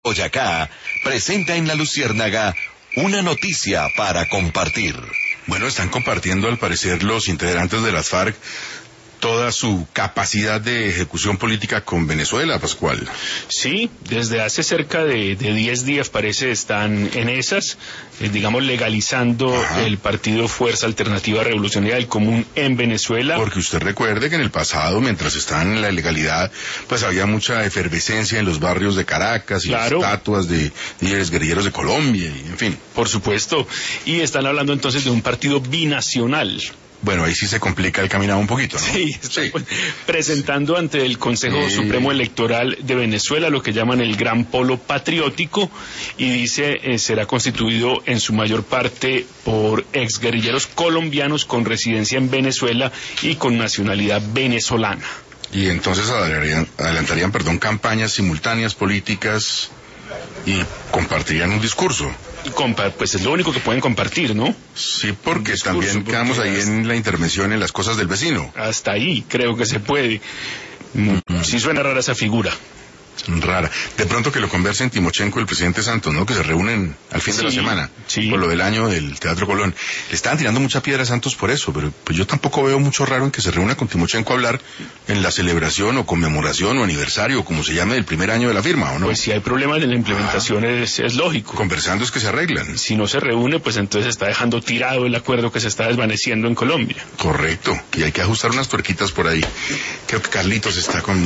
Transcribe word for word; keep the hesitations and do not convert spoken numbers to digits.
Boyacá presenta en La Luciérnaga una noticia para compartir. Bueno, están compartiendo al parecer los integrantes de las FARC toda su capacidad de ejecución política con Venezuela, Pascual. Sí, desde hace cerca de, de diez días parece están en esas, eh, digamos legalizando Ajá. el partido Fuerza Alternativa Revolucionaria del Común en Venezuela. Porque usted recuerde que en el pasado, mientras estaban en la ilegalidad, pues había mucha efervescencia en los barrios de Caracas y claro. estatuas de líderes guerrilleros de Colombia, y en fin. Por supuesto, y están hablando entonces de un partido binacional. Bueno, ahí sí se complica el caminado un poquito, ¿no? Sí, sí. Presentando ante el Consejo sí. Supremo Electoral de Venezuela lo que llaman el Gran Polo Patriótico, y dice eh, será constituido en su mayor parte por exguerrilleros colombianos con residencia en Venezuela y con nacionalidad venezolana. Y entonces adelantarían, adelantarían perdón, campañas simultáneas políticas y compartirían un discurso. Compa pues es lo único que pueden compartir, ¿no? Sí, porque discurso, también quedamos ahí hasta... en la intervención en las cosas del vecino. Hasta ahí creo que se puede. Mm. Sí suena rara esa figura. Rara. De pronto que lo conversen Timochenko y el presidente Santos, ¿no? Que se reúnen al fin sí, de la semana. Sí. Por lo del año del Teatro Colón. Le estaban tirando mucha piedra a Santos por eso, pero pues yo tampoco veo mucho raro en que se reúna con Timochenko a hablar en la celebración o conmemoración o aniversario, o como se llame, del primer año de la firma, ¿o no? Pues si hay problemas de la implementación ah. es, es lógico. Conversando es que se arreglan. Si no se reúne, pues entonces está dejando tirado el acuerdo que se está desvaneciendo en Colombia. Correcto. Y hay que ajustar unas tuerquitas por ahí. Creo que Carlitos está con